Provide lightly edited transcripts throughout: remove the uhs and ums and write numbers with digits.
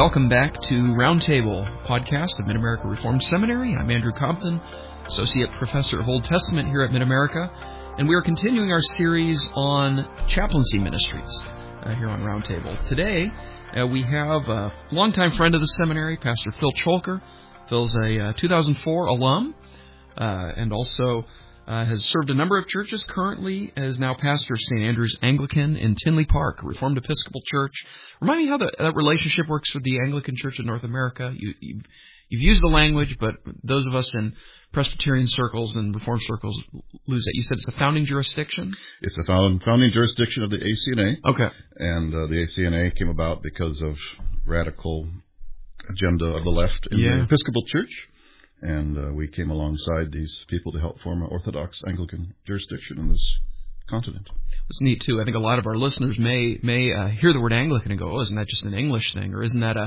Welcome back to Roundtable, podcast of Mid-America Reformed Seminary. I'm Andrew Compton, Associate Professor of Old Testament here at Mid-America, and we are continuing our series on chaplaincy ministries here on Roundtable. Today, we have a longtime friend of the seminary, Pastor Phil Cholker. Phil's a 2004 alum and also has served a number of churches. Currently is now pastor of St. Andrew's Anglican in Tinley Park, a Reformed Episcopal church. Remind me how that relationship works with the Anglican Church of North America. You've used the language, but those of us in Presbyterian circles and Reformed circles lose that. You said it's a founding jurisdiction? It's a founding jurisdiction of the ACNA. Okay. And the ACNA came about because of radical agenda of the left in the Episcopal Church. And we came alongside these people to help form an Orthodox Anglican jurisdiction in this continent. It's neat, too. I think a lot of our listeners may hear the word Anglican and go, oh, isn't that just an English thing? Or isn't that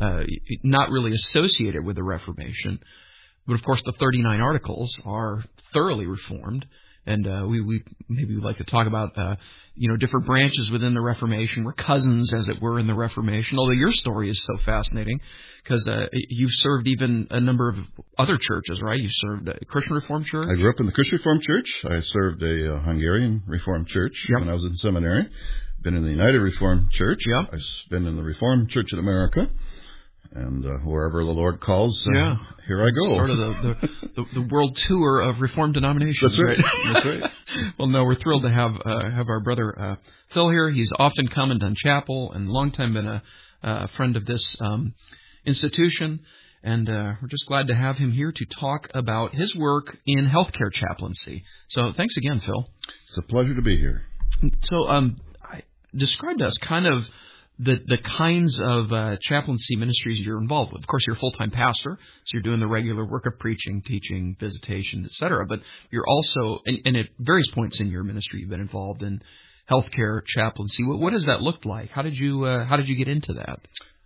not really associated with the Reformation? But, of course, the 39 Articles are thoroughly Reformed. And we would like to talk about, different branches within the Reformation. We're cousins, as it were, in the Reformation, although your story is so fascinating because you've served even a number of other churches, right? You served a Christian Reformed church? I grew up in the Christian Reformed Church. I served a Hungarian Reformed church when I was in seminary. Been in the United Reformed Church. Yep. I've been in the Reformed Church in America. And wherever the Lord calls, here I go. Sort of the world tour of Reformed denominations. That's right. That's right. Well, no, we're thrilled to have our brother Phil here. He's often come and done chapel and long time been a friend of this institution. And we're just glad to have him here to talk about his work in healthcare chaplaincy. So thanks again, Phil. It's a pleasure to be here. So describe to us kind of the kinds of chaplaincy ministries you're involved with. Of course, you're a full-time pastor, so you're doing the regular work of preaching, teaching, visitation, etc. But you're also, and at various points in your ministry, you've been involved in healthcare chaplaincy. What does that look like? How did you get into that?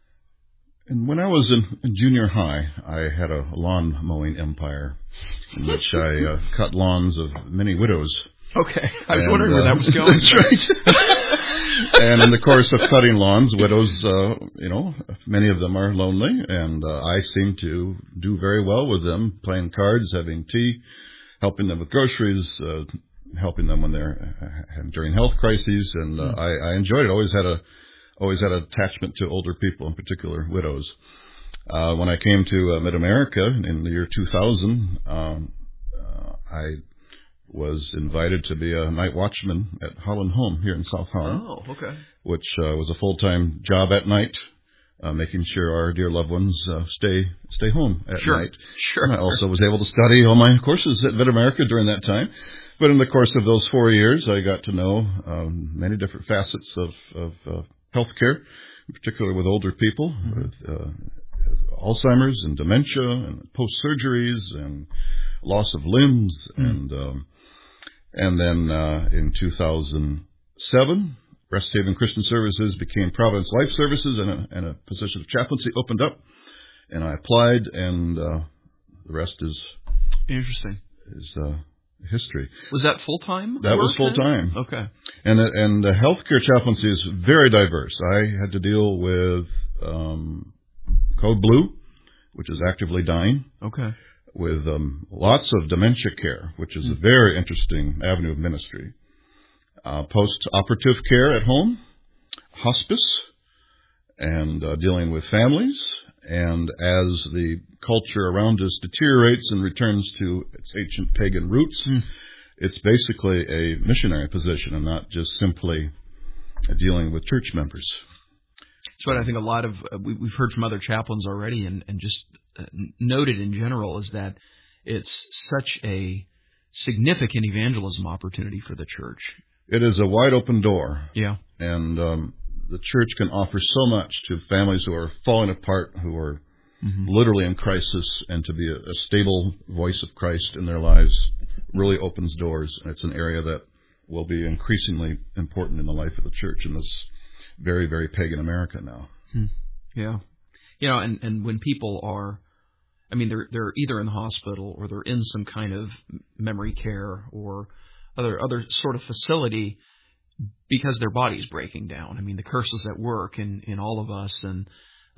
And when I was in junior high, I had a lawn mowing empire in which I cut lawns of many widows. Okay, I was wondering where that was going. That's right. And in the course of cutting lawns, widows, many of them are lonely, and I seem to do very well with them, playing cards, having tea, helping them with groceries, helping them when they're during health crises, and I enjoyed it. Always had an attachment to older people, in particular widows. When I came to Mid-America in the year 2000, I was invited to be a night watchman at Holland Home here in South Holland. Oh, okay. Which was a full-time job at night, making sure our dear loved ones stay home at night. Sure. And I also was able to study all my courses at Mid-America during that time. But in the course of those 4 years, I got to know many different facets of healthcare, in particular with older people, with Alzheimer's and dementia and post-surgeries and loss of limbs. And then in 2007, Rest Haven Christian Services became Providence Life Services, and a position of chaplaincy opened up. And I applied, and the rest is interesting. Is history. Was that full-time? That was full-time. Okay. And the healthcare chaplaincy is very diverse. I had to deal with Code Blue, which is actively dying. Okay. With lots of dementia care, which is a very interesting avenue of ministry. Post-operative care at home, hospice, and dealing with families. And as the culture around us deteriorates and returns to its ancient pagan roots, it's basically a missionary position and not just simply dealing with church members. That's what I think a lot of we've heard from other chaplains already, and just noted in general is that it's such a significant evangelism opportunity for the church. It is a wide open door. Yeah. And the church can offer so much to families who are falling apart, who are literally in crisis, and to be a stable voice of Christ in their lives really opens doors. And it's an area that will be increasingly important in the life of the church in this very, very pagan America now. Yeah. And when people are, they're either in the hospital or they're in some kind of memory care or other sort of facility because their body's breaking down. The curses at work in all of us, and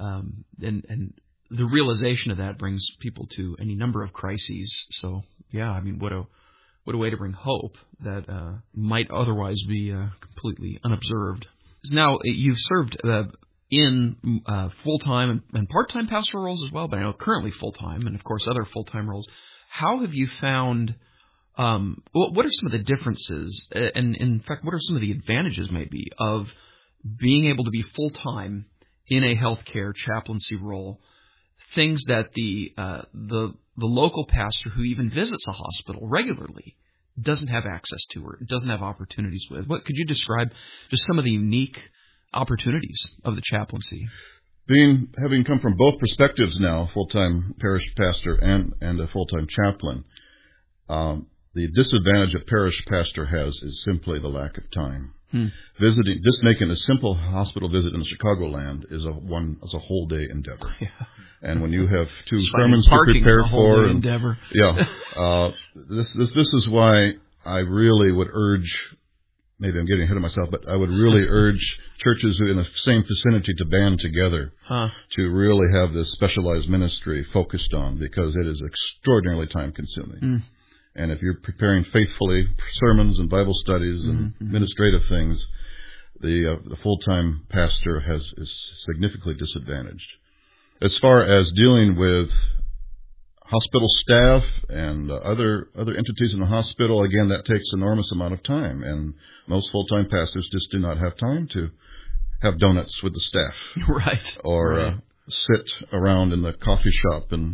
and the realization of that brings people to any number of crises. So, yeah, I mean, what a way to bring hope that might otherwise be completely unobserved. Now, you've served in full-time and part-time pastoral roles as well, but I know currently full-time and, of course, other full-time roles. How have you found, what are some of the differences, and in fact, what are some of the advantages maybe of being able to be full-time in a healthcare chaplaincy role, things that the local pastor who even visits a hospital regularly doesn't have access to or doesn't have opportunities with? What could you describe just some of the unique opportunities of the chaplaincy? Having come from both perspectives now, full-time parish pastor and a full-time chaplain, the disadvantage a parish pastor has is simply the lack of time. Visiting, just making a simple hospital visit in the Chicagoland is a whole day endeavor. Yeah. And when you have two sermons to prepare for, endeavor. This is why I really would urge. Maybe I'm getting ahead of myself, but I would really urge churches in the same vicinity to band together to really have this specialized ministry focused on, because it is extraordinarily time-consuming. And if you're preparing faithfully sermons and Bible studies and administrative things, the full-time pastor is significantly disadvantaged. As far as dealing with hospital staff and other entities in the hospital, again, that takes an enormous amount of time, and most full-time pastors just do not have time to have donuts with the staff, right? Or sit around in the coffee shop and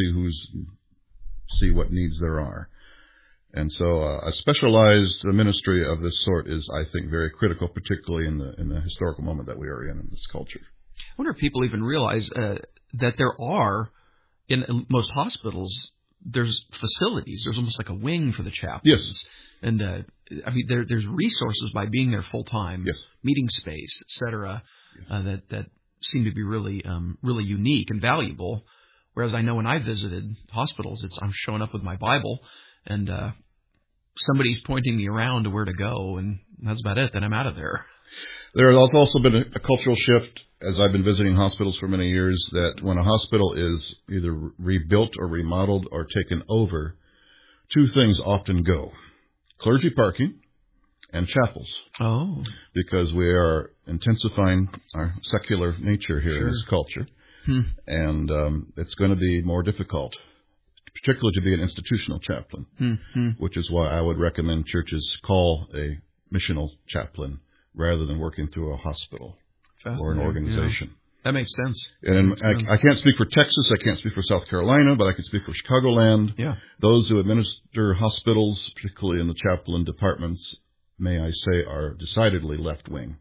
see what needs there are. And so a specialized ministry of this sort is, I think, very critical, particularly in the historical moment that we are in this culture. I wonder if people even realize that there are, in most hospitals, there's facilities. There's almost like a wing for the chaplains. Yes. And, I mean, there's resources by being there full-time, yes, meeting space, et cetera, yes, that seem to be really unique and valuable. Whereas I know when I visited hospitals, I'm showing up with my Bible, and somebody's pointing me around to where to go, and that's about it. Then I'm out of there. There has also been a cultural shift, as I've been visiting hospitals for many years, that when a hospital is either rebuilt or remodeled or taken over, two things often go: clergy parking and chapels. Oh. Because we are intensifying our secular nature here in this culture. And it's going to be more difficult, particularly to be an institutional chaplain, which is why I would recommend churches call a missional chaplain rather than working through a hospital or an organization. Yeah. That makes sense. And I can't speak for Texas, I can't speak for South Carolina, but I can speak for Chicagoland. Yeah. Those who administer hospitals, particularly in the chaplain departments, may I say, are decidedly left-wing.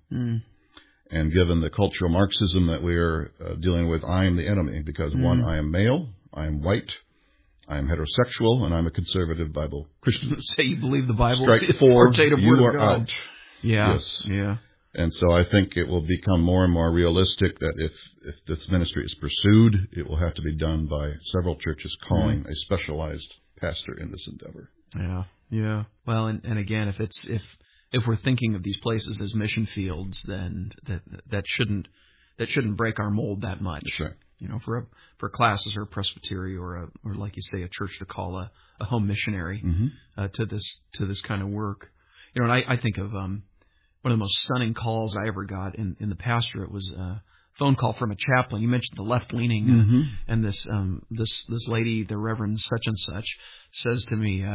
And given the cultural Marxism that we are dealing with, I am the enemy because, one, I am male, I am white, I am heterosexual, and I'm a conservative Bible Christian. Say you believe the Bible. Strike 4, you are out. Yeah. Yes. Yeah. And so I think it will become more and more realistic that if this ministry is pursued, it will have to be done by several churches calling a specialized pastor in this endeavor. Yeah. Yeah. Well, and again, if we're thinking of these places as mission fields, then that shouldn't break our mold that much. That's right. You know, for classes or a presbytery or like you say, a church to call a home missionary to this kind of work. You know, and I think of one of the most stunning calls I ever got in the pastorate was a phone call from a chaplain. You mentioned the left-leaning, and this lady, the Reverend such and such, says to me,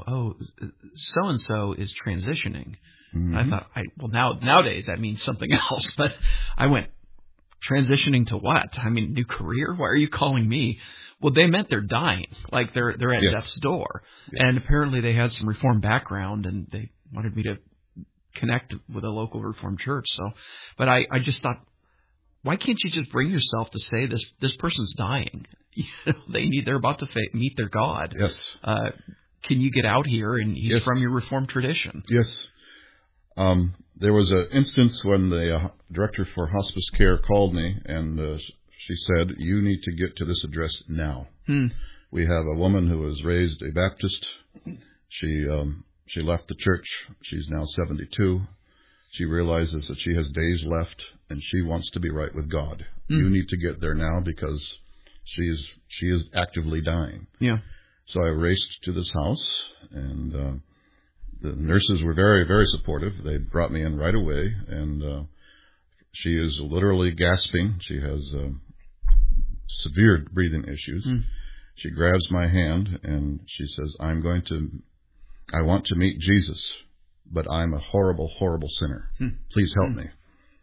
so and so is transitioning. I thought, nowadays that means something else, but I went, transitioning to what? I mean, new career? Why are you calling me? Well, they meant they're dying, like they're at death's door, and apparently they had some Reformed background, and they wanted me to connect with a local Reformed church. So, but I just thought, why can't you just bring yourself to say this person's dying? You know, they're about to meet their God. Yes. Can you get out here? And he's from your Reformed tradition. Yes. There was an instance when the director for hospice care called me, and she said, "You need to get to this address now." We have a woman who was raised a Baptist. She left the church. She's now 72. She realizes that she has days left, and she wants to be right with God. You need to get there now because she is actively dying. Yeah. So I raced to this house, and the nurses were very, very supportive. They brought me in right away, and she is literally gasping. She has severe breathing issues. She grabs my hand, and she says, I want to meet Jesus, but I'm a horrible, horrible sinner. Please help me.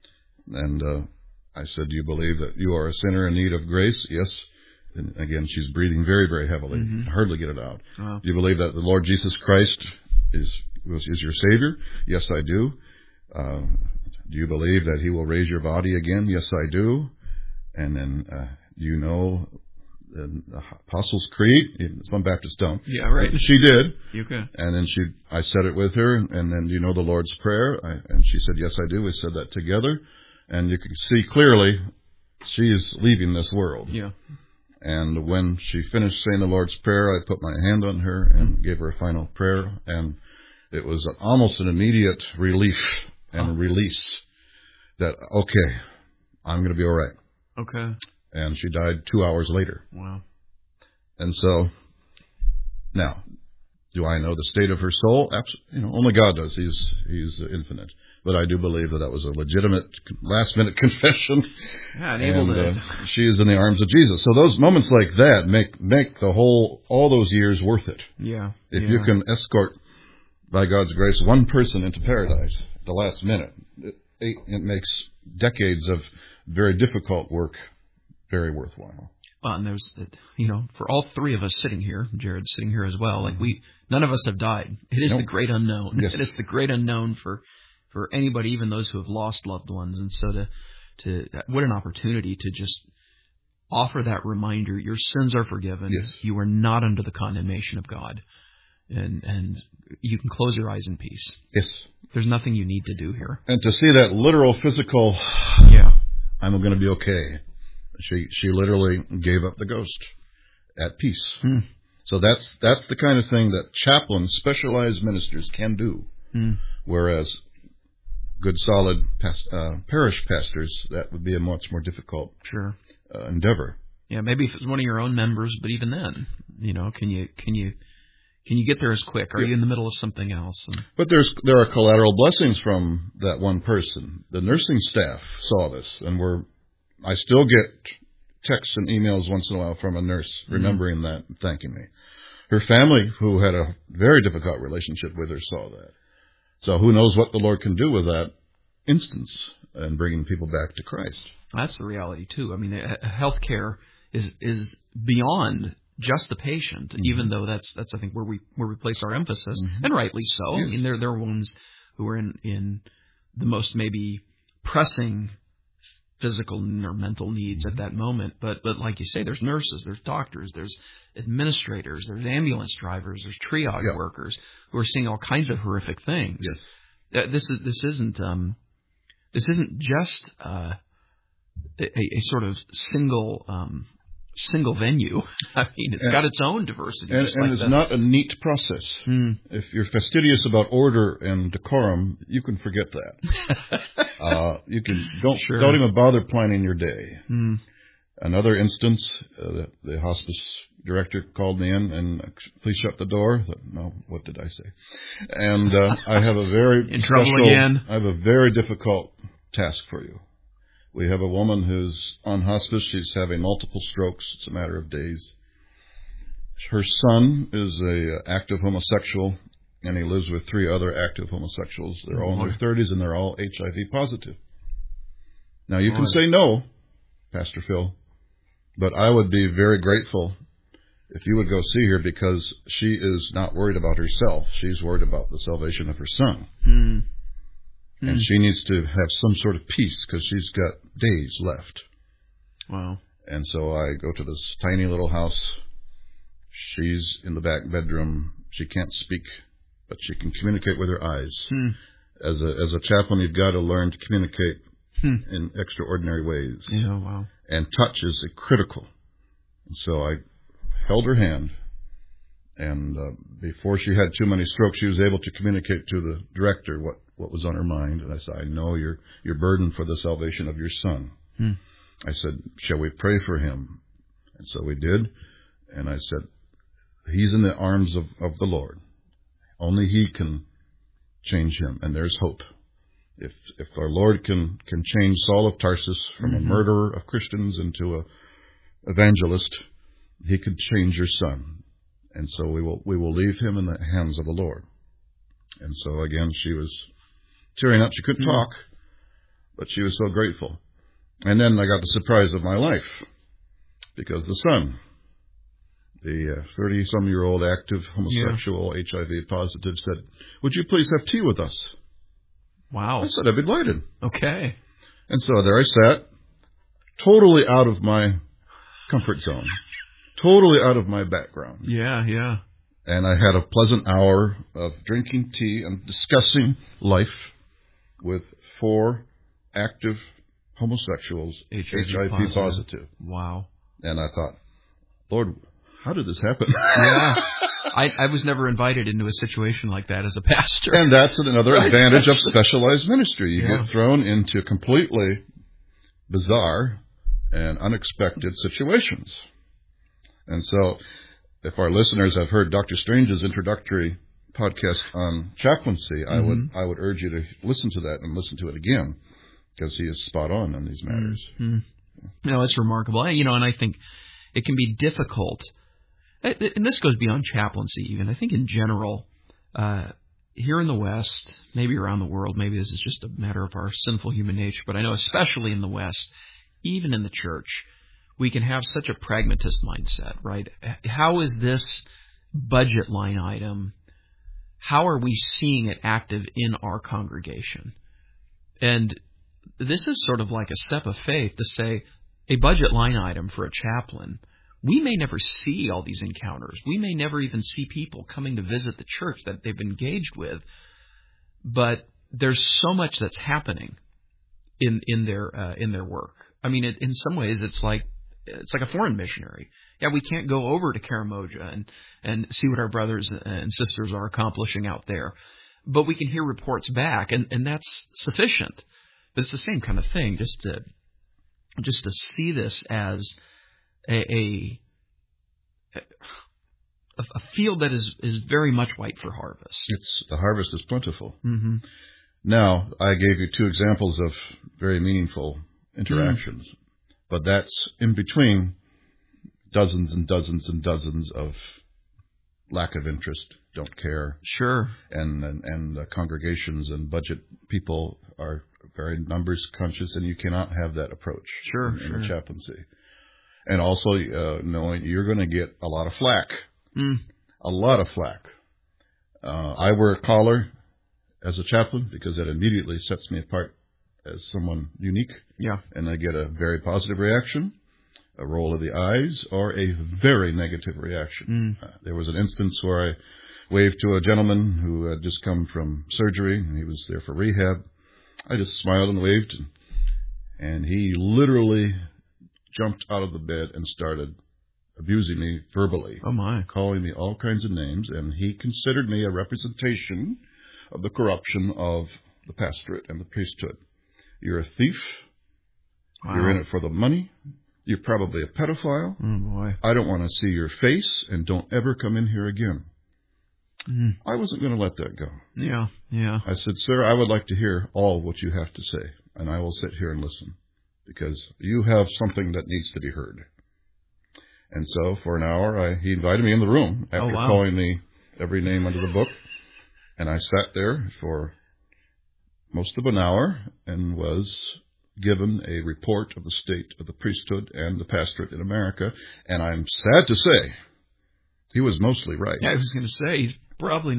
And I said, do you believe that you are a sinner in need of grace? Yes. And again, she's breathing very, very heavily. Hardly get it out. Wow. Do you believe that the Lord Jesus Christ is your Savior? Yes, I do. Do you believe that He will raise your body again? Yes, I do. And then, you know the Apostles' Creed? Some Baptists don't. Yeah, right. She did. Okay. And then I said it with her, and then, do you know the Lord's Prayer? And she said, yes, I do. We said that together. And you can see clearly she is leaving this world. Yeah. And when she finished saying the Lord's Prayer, I put my hand on her and gave her a final prayer. And it was almost an immediate relief and release that, okay, I'm going to be all right. Okay. And she died 2 hours later. Wow. And so, now, do I know the state of her soul? Absolutely. Only God does. He's infinite. But I do believe that was a legitimate last-minute confession. Yeah, and she is in the arms of Jesus. So those moments like that make all those years worth it. Yeah. If you can escort, by God's grace, one person into paradise at the last minute, it makes decades of very difficult work very worthwhile. Well, and there's, for all three of us sitting here, Jared's sitting here as well, none of us have died. It is the great unknown. Yes. It is the great unknown for anybody, even those who have lost loved ones. And so what an opportunity to just offer that reminder. Your sins are forgiven. Yes. You are not under the condemnation of God. And you can close your eyes in peace. Yes. There's nothing you need to do here. And to see that literal physical, I'm going to be okay. She literally gave up the ghost at peace. So that's the kind of thing that chaplains, specialized ministers can do. Whereas good, solid parish pastors, that would be a much more difficult endeavor. Yeah, maybe if it's one of your own members, but even then, can you get there as quick? Are you in the middle of something else? But there are collateral blessings from that one person. The nursing staff saw this, and I still get texts and emails once in a while from a nurse remembering that and thanking me. Her family, who had a very difficult relationship with her, saw that. So who knows what the Lord can do with that instance and bringing people back to Christ. That's the reality, too. I mean, healthcare is beyond just the patient, even though that's I think where we place our emphasis, and rightly so. Yes. I mean, there are ones who are in the most maybe pressing physical or mental needs at that moment. But like you say, there's nurses, there's doctors, there's administrators, there's ambulance drivers, there's triage workers who are seeing all kinds of horrific things. Yes. This isn't just a sort of single venue. I mean, it's got its own diversity. And it's not a neat process. If you're fastidious about order and decorum, you can forget that. Don't even bother planning your day. Another instance, the hospice director called me in and please shut the door. No, what did I say? And I have a very trouble again. I have a very difficult task for you. We have a woman who's on hospice. She's having multiple strokes. It's a matter of days. Her son is a active homosexual, and he lives with 3 other active homosexuals. They're all in their 30s, and they're all HIV positive. Now, you can say no, Pastor Phil, but I would be very grateful if you would go see her, because she is not worried about herself. She's worried about the salvation of her son. And she needs to have some sort of peace because she's got days left. Wow. And so I go to this tiny little house. She's in the back bedroom. She can't speak, but she can communicate with her eyes. As a chaplain, you've got to learn to communicate in extraordinary ways. Yeah, wow. And touch is critical. And so I held her hand, And before she had too many strokes, she was able to communicate to the director what was on her mind. And I said, I know you're burdened for the salvation of your son. I said, shall we pray for him? And so we did. And I said, he's in the arms of the Lord. Only he can change him. And there's hope. If our Lord can change Saul of Tarsus from a murderer of Christians into a evangelist, he could change your son. And so we will leave him in the hands of the Lord. And so again, she was tearing up. She couldn't talk, but she was so grateful. And then I got the surprise of my life, because the son, the 30-some-year-old active homosexual, HIV positive, said, would you please have tea with us? Wow. I said, I'd be delighted. Okay. And so there I sat, totally out of my comfort zone, totally out of my background. Yeah. And I had a pleasant hour of drinking tea and discussing life with 4 active homosexuals, HIV positive. Wow. And I thought, Lord, how did this happen? Yeah. I was never invited into a situation like that as a pastor. And that's another advantage of specialized ministry. You get thrown into completely bizarre and unexpected situations. And so, if our listeners have heard Dr. Strange's introductory podcast on chaplaincy, I would urge you to listen to that and listen to it again, because he is spot on these matters. No, it's remarkable. And I think it can be difficult, and this goes beyond chaplaincy even. I think in general, here in the West, maybe around the world, maybe this is just a matter of our sinful human nature, but I know especially in the West, even in the church, we can have such a pragmatist mindset, right? How is this budget line item, how are we seeing it active in our congregation? And this is sort of like a step of faith to say a budget line item for a chaplain. We may never see all these encounters. We may never even see people coming to visit the church that they've engaged with. But there's so much that's happening in their work. I mean, in some ways, it's like a foreign missionary. Yeah, we can't go over to Karamoja and see what our brothers and sisters are accomplishing out there, but we can hear reports back, and that's sufficient. But it's the same kind of thing, just to see this as a field that is very much white for harvest. The harvest is plentiful. Now, I gave you 2 examples of very meaningful interactions, but that's in between dozens and dozens and dozens of lack of interest, don't care. Sure. And congregations and budget people are very numbers conscious, and you cannot have that approach in the chaplaincy. And also knowing you're going to get a lot of flack. A lot of flack. I wear a collar as a chaplain because that immediately sets me apart as someone unique. Yeah. And I get a very positive reaction, a roll of the eyes, or a very negative reaction. There was an instance where I waved to a gentleman who had just come from surgery, and he was there for rehab. I just smiled and waved, and he literally jumped out of the bed and started abusing me verbally. Oh, my. Calling me all kinds of names, and he considered me a representation of the corruption of the pastorate and the priesthood. You're a thief. Wow. You're in it for the money. You're probably a pedophile. Oh, boy. I don't want to see your face, and don't ever come in here again. I wasn't going to let that go. Yeah. I said, sir, I would like to hear all what you have to say, and I will sit here and listen, because you have something that needs to be heard. And so for an hour, he invited me in the room after calling me every name under the book, and I sat there for most of an hour and was given a report of the state of the priesthood and the pastorate in America, and I'm sad to say he was mostly right. Yeah, I was going to say, he's probably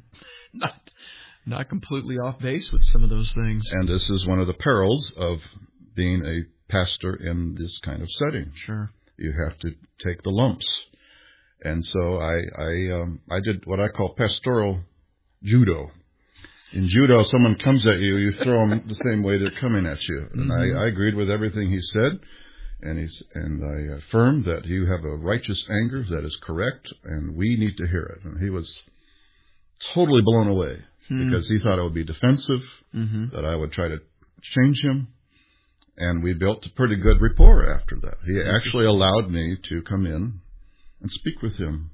not completely off base with some of those things. And this is one of the perils of being a pastor in this kind of setting. Sure. You have to take the lumps. And so I did what I call pastoral judo. In judo, someone comes at you, you throw them the same way they're coming at you. And I agreed with everything he said. And I affirmed that you have a righteous anger that is correct, and we need to hear it. And he was totally blown away because he thought I would be defensive, that I would try to change him. And we built a pretty good rapport after that. He actually allowed me to come in and speak with him.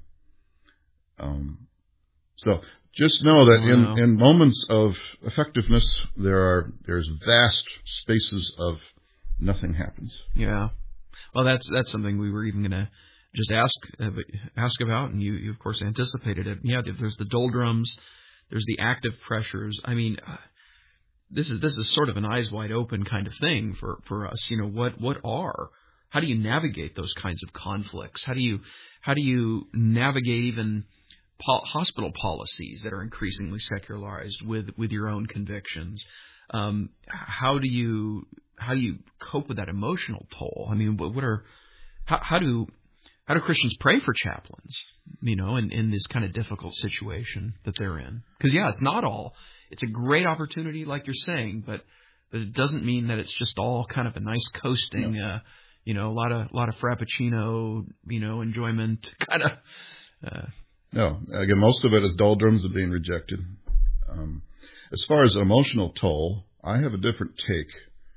So just know that in moments of effectiveness, there's vast spaces of nothing happens. Yeah. Well, that's something we were even going to just ask about, and you of course anticipated it. Yeah, there's the doldrums, there's the active pressures. I mean, this is sort of an eyes wide open kind of thing for us. How do you navigate those kinds of conflicts? How do you navigate even hospital policies that are increasingly secularized with your own convictions? How do you cope with that emotional toll? I mean, how do Christians pray for chaplains, in this kind of difficult situation that they're in? Because it's a great opportunity, like you're saying, but it doesn't mean that it's just all kind of a nice coasting, a lot of frappuccino, enjoyment kind of. No, again, most of it is doldrums and being rejected. As far as emotional toll, I have a different take.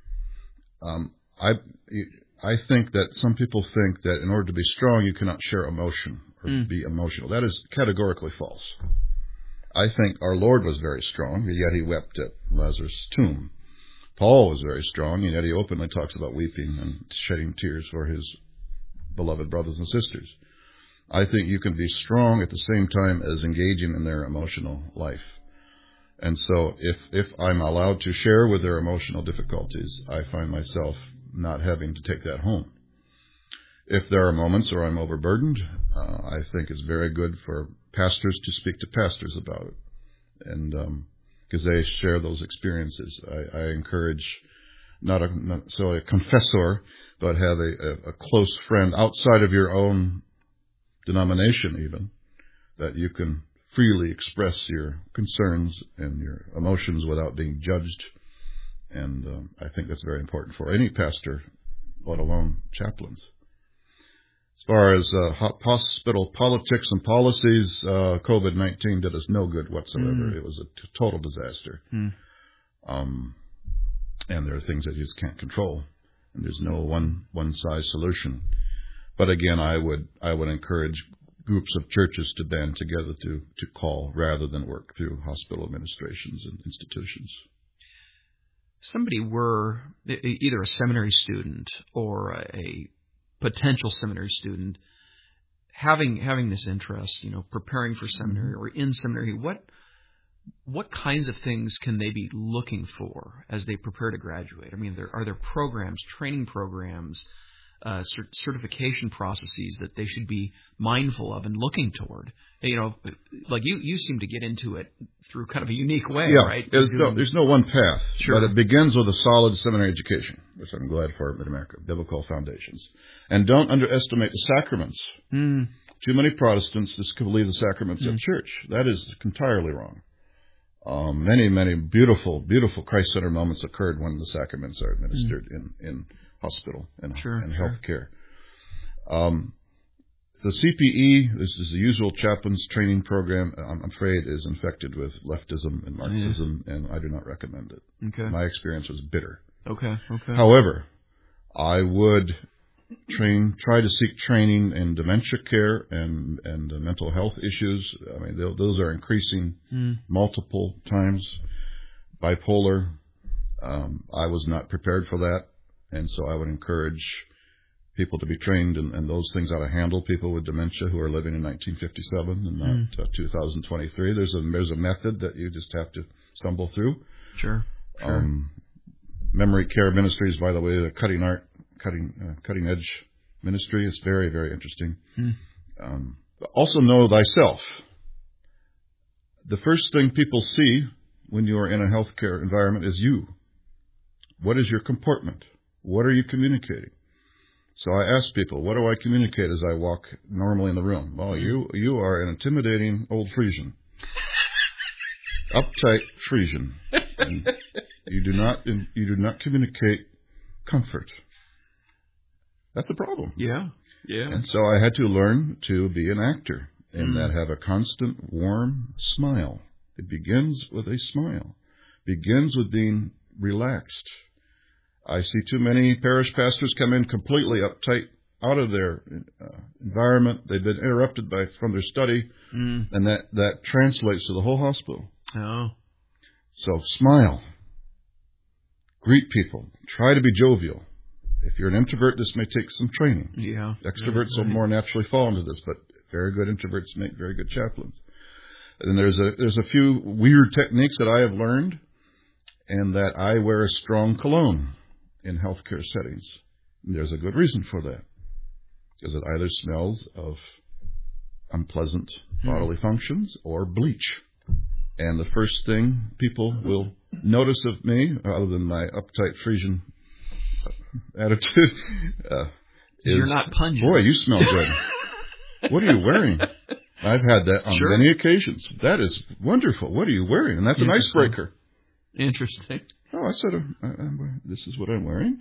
I think that some people think that in order to be strong, you cannot share emotion or be emotional. That is categorically false. I think our Lord was very strong, yet he wept at Lazarus' tomb. Paul was very strong, and yet he openly talks about weeping and shedding tears for his beloved brothers and sisters. I think you can be strong at the same time as engaging in their emotional life. And so if I'm allowed to share with their emotional difficulties, I find myself not having to take that home. If there are moments where I'm overburdened, I think it's very good for pastors to speak to pastors about it, and because they share those experiences. I encourage not necessarily a confessor, but have a close friend outside of your own denomination even, that you can freely express your concerns and your emotions without being judged. And I think that's very important for any pastor, let alone chaplains. As far as hospital politics and policies, COVID-19 did us no good whatsoever. It was a total disaster. And there are things that you just can't control, and there's no one-size solution. But again, I would encourage groups of churches to band together to call rather than work through hospital administrations and institutions. Somebody were either a seminary student or a potential seminary student having this interest, preparing for seminary or in seminary, what kinds of things can they be looking for as they prepare to graduate? I mean, are there programs, training programs, certification processes that they should be mindful of and looking toward? Like you seem to get into it through kind of a unique way, right? There's no one path, sure. But it begins with a solid seminary education, which I'm glad for Mid-America, biblical foundations. And don't underestimate the sacraments. Too many Protestants just believe the sacraments at church. That is entirely wrong. Many, many beautiful, beautiful Christ-centered moments occurred when the sacraments are administered in hospital and health care. The CPE, this is the usual chaplain's training program, I'm afraid is infected with leftism and Marxism, and I do not recommend it. Okay. My experience was bitter. Okay. However, I would try to seek training in dementia care and mental health issues. I mean, those are increasing multiple times. Bipolar, I was not prepared for that. And so I would encourage people to be trained in those things, how to handle people with dementia who are living in 1957 and not 2023. There's a method that you just have to stumble through. Sure. Memory care ministries, by the way, the cutting edge ministry. It's very, very interesting. Also know thyself. The first thing people see when you are in a healthcare environment is you. What is your comportment? What are you communicating? So I ask people, what do I communicate as I walk normally in the room? Well, you are an intimidating old Frisian. Uptight Frisian. And you do not communicate comfort. That's a problem. Yeah. Yeah. And so I had to learn to be an actor and that have a constant warm smile. It begins with a smile. Begins with being relaxed. I see too many parish pastors come in completely uptight, out of their environment. They've been interrupted from their study, and that translates to the whole hospital. Oh. So smile. Greet people. Try to be jovial. If you're an introvert, this may take some training. Yeah. Extroverts will more naturally fall into this, but very good introverts make very good chaplains. And there's a few weird techniques that I have learned, and that I wear a strong cologne in healthcare settings. And there's a good reason for that, because it either smells of unpleasant bodily functions or bleach. And the first thing people will notice of me, other than my uptight Frisian attitude, is, you're not pungent. Boy, you smell good. What are you wearing? I've had that on many occasions. That is wonderful. What are you wearing? And that's an icebreaker. Interesting. Oh, I said, this is what I'm wearing.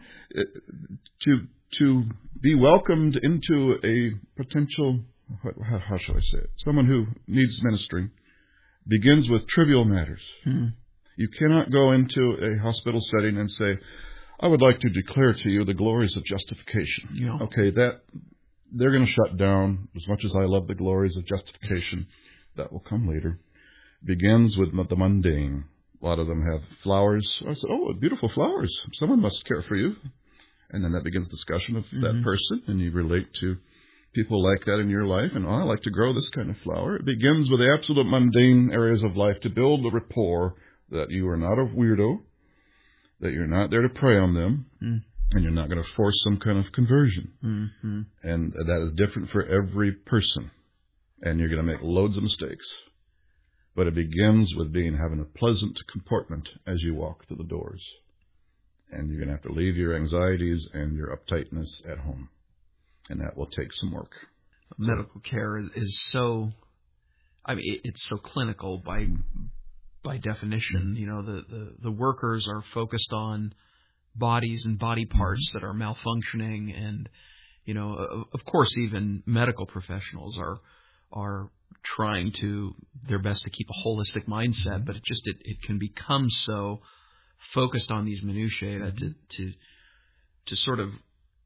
To be welcomed into a potential, how shall I say it? Someone who needs ministry begins with trivial matters. You cannot go into a hospital setting and say, I would like to declare to you the glories of justification. Yeah. Okay, they're going to shut down. As much as I love the glories of justification, that will come later. Begins with the mundane. A lot of them have flowers. I said, oh, beautiful flowers. Someone must care for you. And then that begins discussion of that person, and you relate to people like that in your life. And I like to grow this kind of flower. It begins with the absolute mundane areas of life to build the rapport that you are not a weirdo, that you're not there to prey on them, and you're not going to force some kind of conversion. And that is different for every person. And you're going to make loads of mistakes. But it begins with having a pleasant comportment as you walk through the doors. And you're going to have to leave your anxieties and your uptightness at home. And that will take some work. Medical care is so, it's so clinical by definition. You know, the workers are focused on bodies and body parts that are malfunctioning. And, you know, of course, even medical professionals are trying their best to keep a holistic mindset, but it can become so focused on these minutiae that to sort of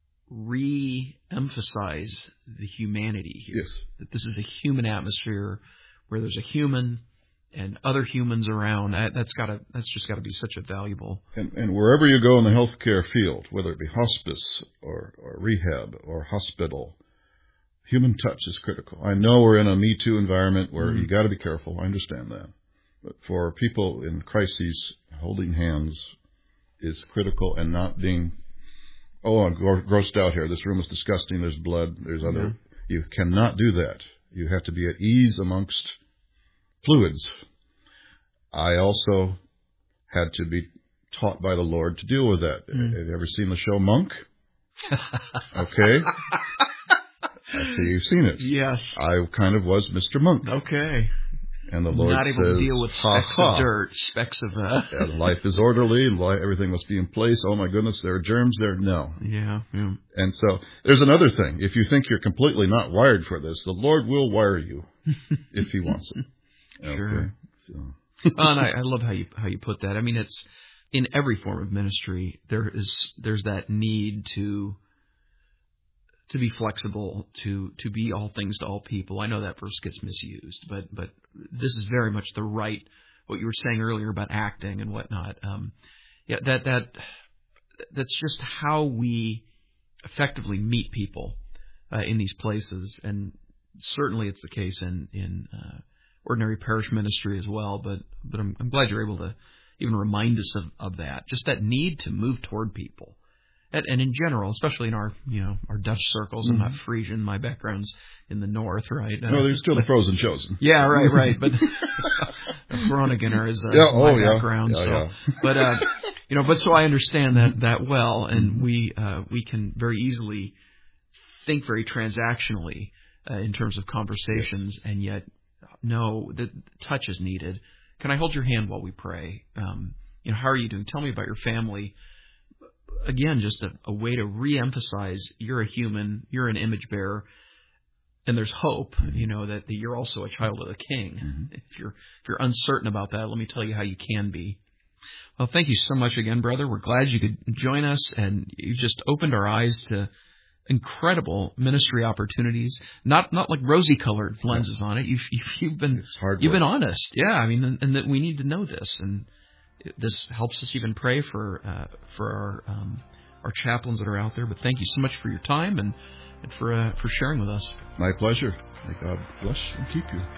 re-emphasize the humanity here. Yes. That this is a human atmosphere where there's a human and other humans around. That's just got to be such a valuable. And wherever you go in the healthcare field, whether it be hospice or rehab or hospital, human touch is critical. I know we're in a Me Too environment where you got to be careful. I understand that. But for people in crises, holding hands is critical, and not being, I'm grossed out here. This room is disgusting. There's blood. There's other. You cannot do that. You have to be at ease amongst fluids. I also had to be taught by the Lord to deal with that. Have you ever seen the show Monk? Okay. I see you've seen it. Yes. I kind of was Mr. Monk. Okay. And the Lord not able says, to deal with specks of dirt, specks of... And life is orderly, and everything must be in place. Oh, my goodness, there are germs there. No. Yeah. And so there's another thing. If you think you're completely not wired for this, the Lord will wire you if he wants it. Sure. Okay. So. And I love how you put that. I mean, it's in every form of ministry, there's that need to be flexible, to be all things to all people. I know that verse gets misused, but this is very much what you were saying earlier about acting and whatnot. That's just how we effectively meet people in these places, and certainly it's the case in ordinary parish ministry as well. But I'm glad you're able to even remind us of that, just that need to move toward people. And in general, especially in our Dutch circles, I'm not Frisian. My background's in the north, right? No, there's still the frozen chosen. Yeah, right. But Groningener is my background. But so I understand that well, and we can very easily think very transactionally in terms of conversations, and yet no, the touch is needed. Can I hold your hand while we pray? How are you doing? Tell me about your family. again, just a way to reemphasize you're a human, you're an image bearer, and there's hope, that you're also a child of the King. If you're uncertain about that, let me tell you how you can be. Well, thank you so much again, brother. We're glad you could join us, and you just opened our eyes to incredible ministry opportunities. Not like rosy-colored lenses on it. You've been honest, yeah. And that we need to know this, and this helps us even pray for our chaplains that are out there. But thank you so much for your time and for sharing with us. My pleasure. May God bless and keep you.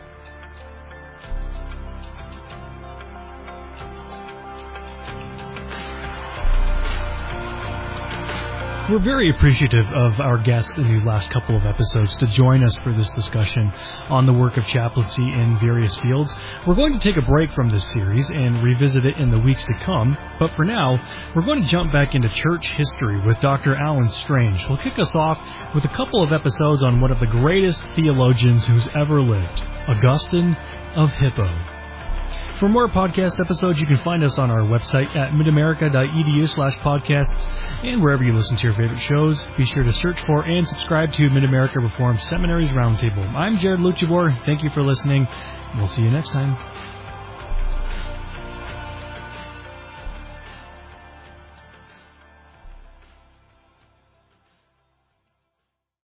We're very appreciative of our guests in these last couple of episodes to join us for this discussion on the work of chaplaincy in various fields. We're going to take a break from this series and revisit it in the weeks to come, but for now, we're going to jump back into church history with Dr. Alan Strange. He'll kick us off with a couple of episodes on one of the greatest theologians who's ever lived, Augustine of Hippo. For more podcast episodes, you can find us on our website at midamerica.edu/podcasts, and wherever you listen to your favorite shows, be sure to search for and subscribe to Mid-America Reformed Seminary's Roundtable. I'm Jared Luchabor. Thank you for listening. We'll see you next time.